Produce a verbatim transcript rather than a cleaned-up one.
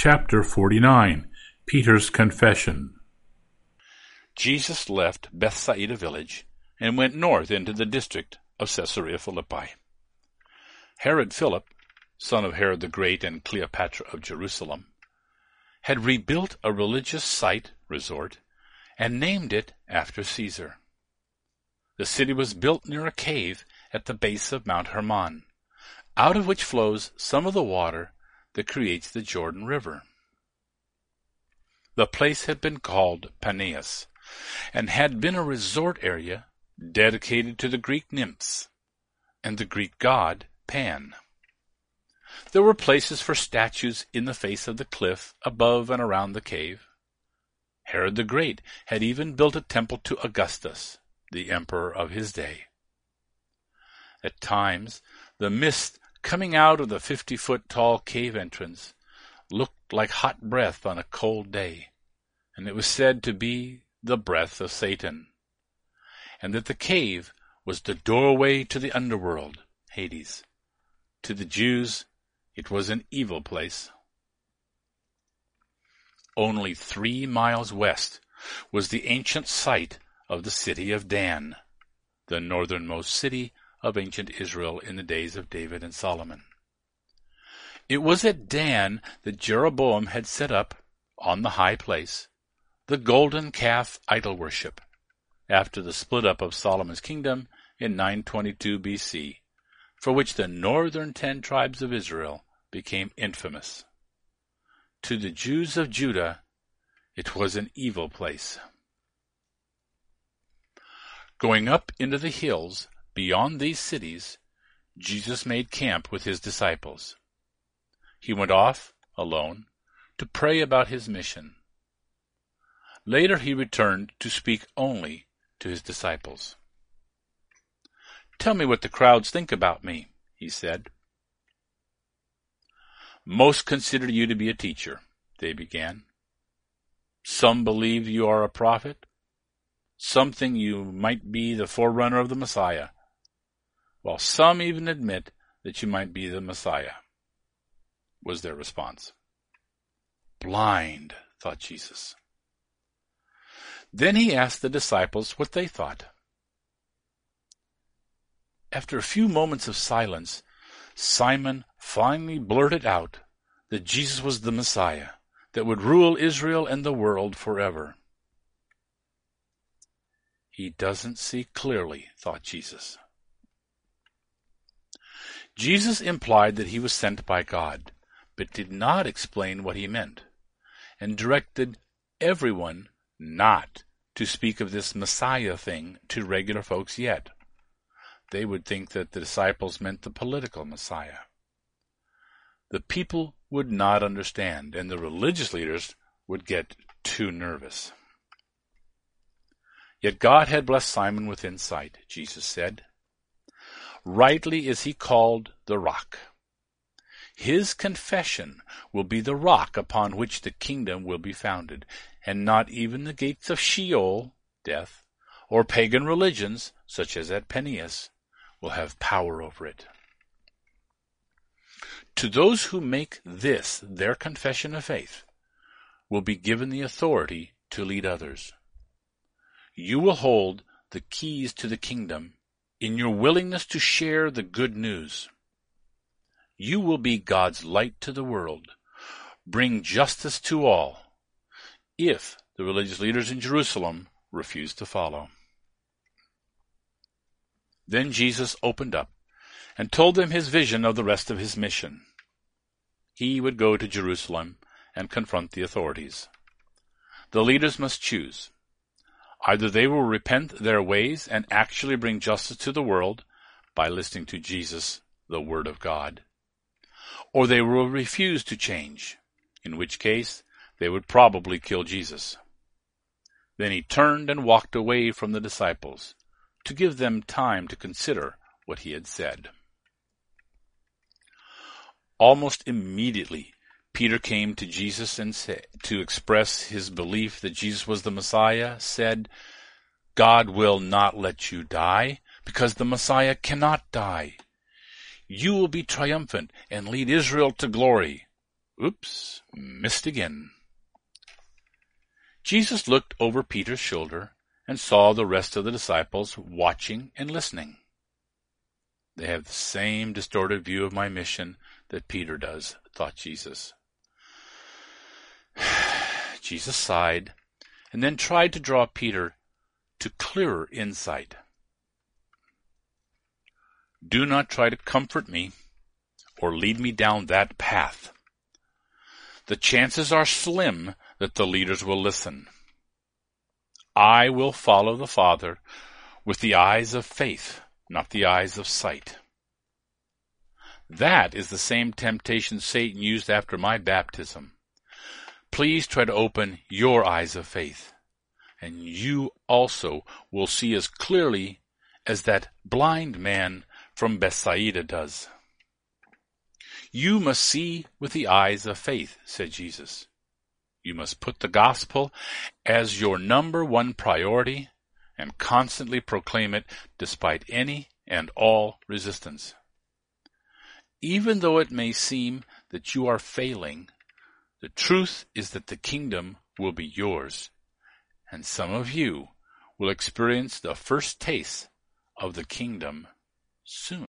Chapter forty-nine. Peter's Confession. Jesus left Bethsaida village and went north into the district of Caesarea Philippi. Herod Philip, son of Herod the Great and Cleopatra of Jerusalem, had rebuilt a religious site resort and named it after Caesar. The city was built near a cave at the base of Mount Hermon, out of which flows some of the water that creates the Jordan River. The place had been called Paneas, and had been a resort area dedicated to the Greek nymphs and the Greek god Pan. There were places for statues in the face of the cliff above and around the cave. Herod the Great had even built a temple to Augustus, the emperor of his day. At times, the mist coming out of the fifty-foot-tall cave entrance looked like hot breath on a cold day, and it was said to be the breath of Satan, and that the cave was the doorway to the underworld, Hades. To the Jews, it was an evil place. Only three miles west was the ancient site of the city of Dan, the northernmost city of ancient Israel in the days of David and Solomon. It was at Dan that Jeroboam had set up, on the high place, the golden calf idol worship, after the split up of Solomon's kingdom in nine twenty-two B C, for which the northern ten tribes of Israel became infamous. To the Jews of Judah, it was an evil place. Going up into the hills beyond these cities, Jesus made camp with his disciples. He went off, alone, to pray about his mission. Later he returned to speak only to his disciples. "Tell me what the crowds think about me," he said. "Most consider you to be a teacher," they began. "Some believe you are a prophet. Some think you might be the forerunner of the Messiah, while some even admit that you might be the Messiah," was their response. Blind, thought Jesus. Then he asked the disciples what they thought. After a few moments of silence, Simon finally blurted out that Jesus was the Messiah that would rule Israel and the world forever. He doesn't see clearly, thought Jesus. Jesus implied that he was sent by God, but did not explain what he meant, and directed everyone not to speak of this Messiah thing to regular folks yet. They would think that the disciples meant the political Messiah. The people would not understand, and the religious leaders would get too nervous. Yet God had blessed Simon with insight, Jesus said. Rightly is he called the Rock. His confession will be the rock upon which the kingdom will be founded, and not even the gates of Sheol, death, or pagan religions, such as at Paneas, will have power over it. To those who make this their confession of faith will be given the authority to lead others. You will hold the keys to the kingdom in your willingness to share the good news. You will be God's light to the world, bring justice to all, if the religious leaders in Jerusalem refuse to follow. Then Jesus opened up and told them his vision of the rest of his mission. He would go to Jerusalem and confront the authorities. The leaders must choose. Either they will repent their ways and actually bring justice to the world by listening to Jesus, the Word of God, or they will refuse to change, in which case they would probably kill Jesus. Then he turned and walked away from the disciples to give them time to consider what he had said. Almost immediately, Peter came to Jesus and said, to express his belief that Jesus was the Messiah, said, "God will not let you die, because the Messiah cannot die. You will be triumphant and lead Israel to glory." Oops, missed again. Jesus looked over Peter's shoulder and saw the rest of the disciples watching and listening. They have the same distorted view of my mission that Peter does, thought Jesus. Jesus sighed and then tried to draw Peter to clearer insight. Do not try to comfort me or lead me down that path. The chances are slim that the leaders will listen. I will follow the Father with the eyes of faith, not the eyes of sight. That is the same temptation Satan used after my baptism. Please try to open your eyes of faith, and you also will see as clearly as that blind man from Bethsaida does. You must see with the eyes of faith, said Jesus. You must put the gospel as your number one priority and constantly proclaim it despite any and all resistance. Even though it may seem that you are failing, the truth is that the kingdom will be yours, and some of you will experience the first taste of the kingdom soon.